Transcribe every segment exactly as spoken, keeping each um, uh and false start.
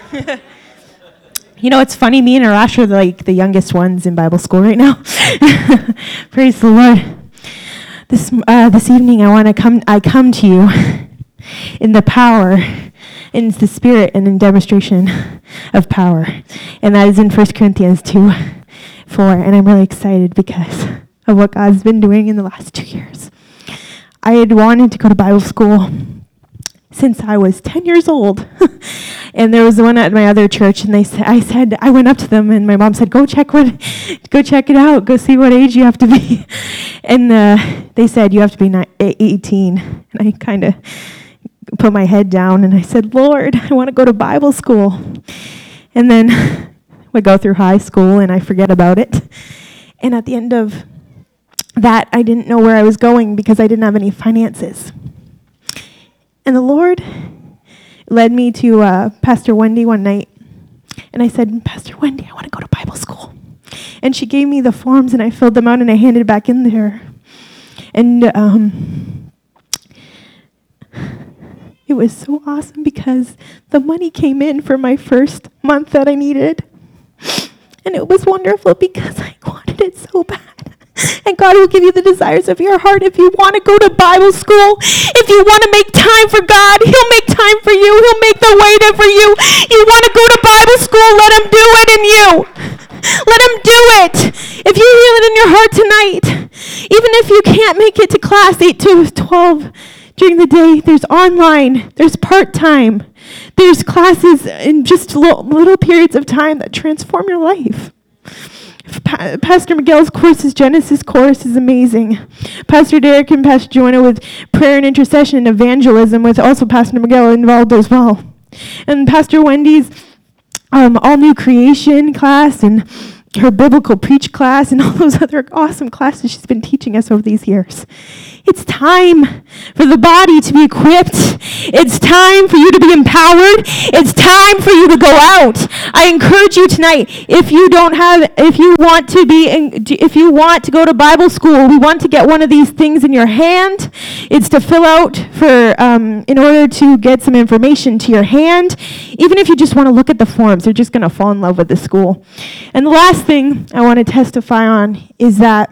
You know, it's funny, me and Arash are like the youngest ones in Bible school right now. Praise the Lord. This uh, this evening, I want to come. I come to you in the power, in the spirit, and in demonstration of power, and that is in First Corinthians two, four. And I'm really excited because of what God's been doing in the last two years. I had wanted to go to Bible school since I was ten years old. And there was one at my other church, and they said, I said, I went up to them, and my mom said, go check what, go check it out, go see what age you have to be. And uh, they said, you have to be ni- eighteen. And I kind of put my head down, and I said, Lord, I want to go to Bible school. And then we go through high school, and I forget about it. And at the end of that, I didn't know where I was going because I didn't have any finances. And the Lord led me to uh, Pastor Wendy one night, and I said, Pastor Wendy, I want to go to Bible school. And she gave me the forms, and I filled them out, and I handed it back in there. And um, it was so awesome because the money came in for my first month that I needed. And it was wonderful because I wanted it so bad. And God will give you the desires of your heart if you want to go to Bible school. If you want to make time for God, He'll make time for you. He'll make the way there for you. You want to go to Bible school, let Him do it in you. Let Him do it. If you feel it in your heart tonight, even if you can't make it to class eight to twelve during the day, there's online, there's part-time, there's classes in just little, little periods of time that transform your life. Pa- Pastor Miguel's course, his Genesis course, is amazing. Pastor Derek and Pastor Joanna with prayer and intercession and evangelism, with also Pastor Miguel involved as well. And Pastor Wendy's um, all new creation class and her biblical preach class and all those other awesome classes she's been teaching us over these years. It's time for the body to be equipped. It's time for you to be empowered. It's time for you to go out. I encourage you tonight, if you don't have, if you want to be, in, if you want to go to Bible school, we want to get one of these things in your hand. It's to fill out for, um, in order to get some information to your hand. Even if you just want to look at the forms, you're just going to fall in love with the school. And the last thing I want to testify on is that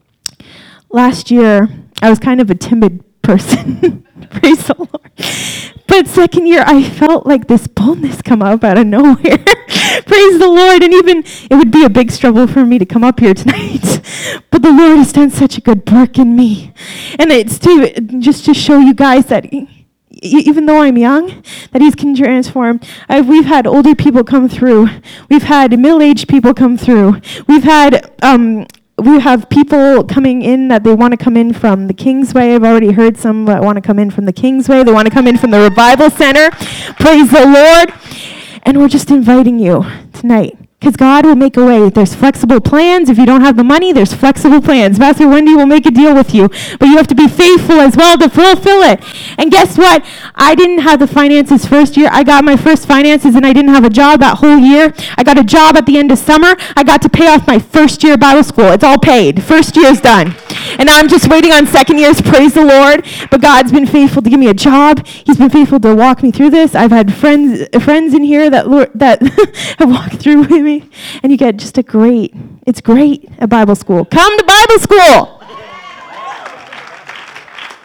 last year, I was kind of a timid person. Praise the Lord. But second year, I felt like this boldness come up out of nowhere. Praise the Lord. And even it would be a big struggle for me to come up here tonight. But the Lord has done such a good work in me. And it's to just to show you guys that he, even though I'm young, that He's can transform. I've, we've had older people come through. We've had middle-aged people come through. We've had... Um, We have people coming in that they want to come in from the Kingsway. I've already heard some that want to come in from the Kingsway. They want to come in from the Revival Center. Praise the Lord. And we're just inviting you tonight, because God will make a way. There's flexible plans. If you don't have the money, there's flexible plans. Pastor Wendy will make a deal with you. But you have to be faithful as well to fulfill it. And guess what? I didn't have the finances first year. I got my first finances and I didn't have a job that whole year. I got a job at the end of summer. I got to pay off my first year Bible school. It's all paid. First year's done. And now I'm just waiting on second year's, praise the Lord. But God's been faithful to give me a job. He's been faithful to walk me through this. I've had friends friends in here that Lord, that have walked through with me. And you get just a great, it's great at Bible school. Come to Bible school.